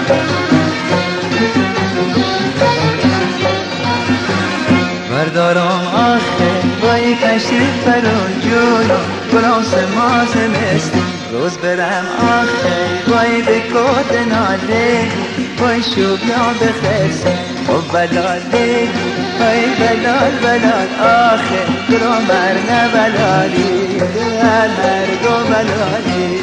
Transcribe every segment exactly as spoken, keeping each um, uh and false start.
بردارم آخه وای تشریف برون جونم گلاس ماز مثل روز برم آخه وای به کود ناله وای شوگیان بخرسه و بلاله وای بلال بلال آخه درو مرنه بلالی هر هر دو بلالی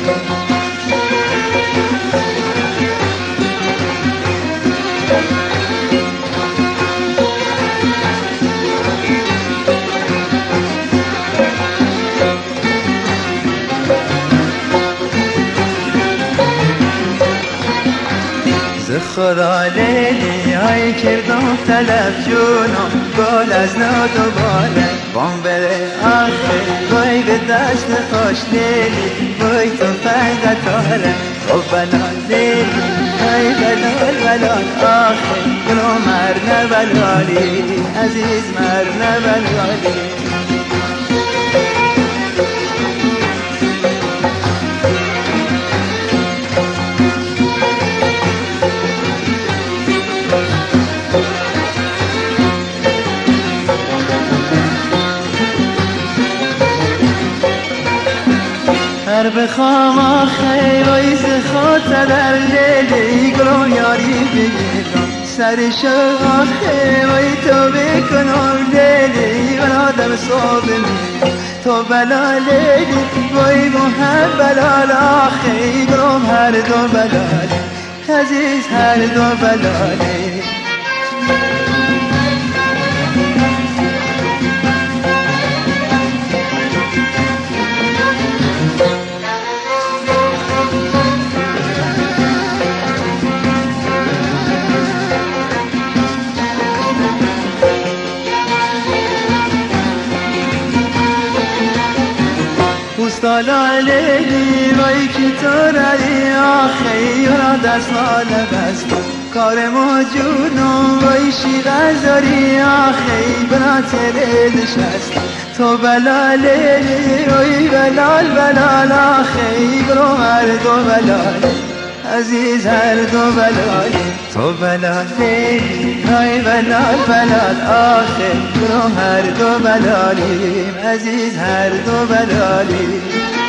خدا لیلی های کردم طلب جونم گل از نو دوباره بام بره آخه وای به دست خوش لیلی وای تو فیده تاره و بلال لیلی های بلال بلال آخه گلو مرنه بلالی عزیز مرنه بلالی هر بخوام آخه وایز خاطر در لیلی گلو یاری بگیرم سرشو آخه وای تو بکنم لیلی من آدم صحب میرم تو بلا لیلی وای محب بلال آخه گلوم هر دو بلالی عزیز هر دو بلالی سالا لیلی وای کی تو رایی آخه یورا دست ماله بست کار ما جونم وای شیغزاری آخه بنا تره نشست تو بلا لیلی وای بلال بلال آخه برو هر دو بلال عزیز هر دو بلالی تو بلا لیلی وای بلال بلال آخه برو هر دو بلالی عزیز هر دو بلالی